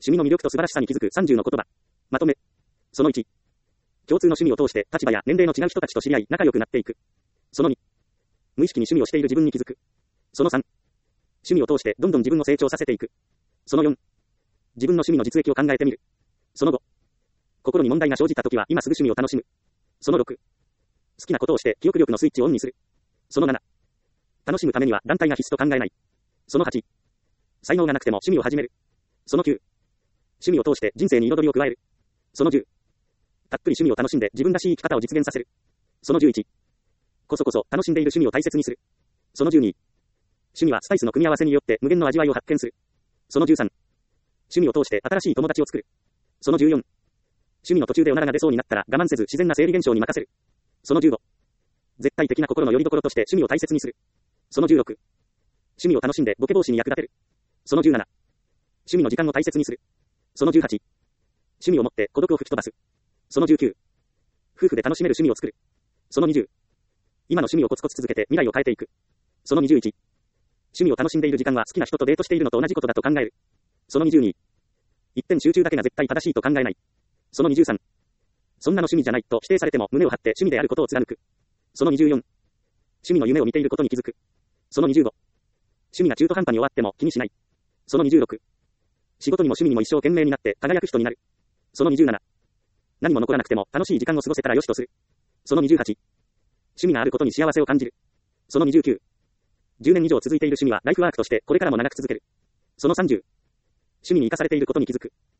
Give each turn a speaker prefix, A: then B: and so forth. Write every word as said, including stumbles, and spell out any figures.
A: 趣味の魅力と素晴らしさに気づくさんじゅうの言葉。まとめ。そのいち。共通の趣味を通して立場や年齢の違う人たちと知り合い仲良くなっていく。そのに。無意識に趣味をしている自分に気づく。そのさん。趣味を通してどんどん自分を成長させていく。そのよん。自分の趣味の実益を考えてみる。そのご。心に問題が生じたときは今すぐ趣味を楽しむ。そのろく。好きなことをして記憶力のスイッチをオンにする。そのなな。楽しむためには団体が必須と考えない。そのはち。才能がなくても趣味を始める。そのきゅう。趣味を通して人生に彩りを加える。そのじゅう。たっぷり趣味を楽しんで自分らしい生き方を実現させる。そのじゅういち。こそこそ楽しんでいる趣味を大切にする。そのじゅうに。趣味はスパイスの組み合わせによって無限の味わいを発見する。そのじゅうさん。趣味を通して新しい友達を作る。そのじゅうよん。趣味の途中でおならが出そうになったら我慢せず自然な生理現象に任せる。そのじゅうご。絶対的な心の拠り所として趣味を大切にする。そのじゅうろく。趣味を楽しんでボケ防止に役立てる。そのじゅうなな。趣味の時間を大切にする。そのじゅうはち。趣味を持って孤独を吹き飛ばす。そのじゅうきゅう。夫婦で楽しめる趣味を作る。そのにじゅう。今の趣味をコツコツ続けて未来を変えていく。そのにじゅういち。趣味を楽しんでいる時間は好きな人とデートしているのと同じことだと考える。そのにじゅうに。一点集中だけが絶対正しいと考えない。そのにじゅうさん。そんなの趣味じゃないと否定されても胸を張って趣味であることを貫く。そのにじゅうよん。趣味の夢を見ていることに気づく。そのにじゅうご。趣味が中途半端に終わっても気にしない。そのにじゅうろく。仕事にも趣味にも一生懸命になって輝く人になる。そのにじゅうなな。何も残らなくても楽しい時間を過ごせたらよしとする。そのにじゅうはち。趣味があることに幸せを感じる。そのにじゅうきゅう。じゅうねん以上続いている趣味はライフワークとしてこれからも長く続ける。そのさんじゅう。趣味に生かされていることに気づく。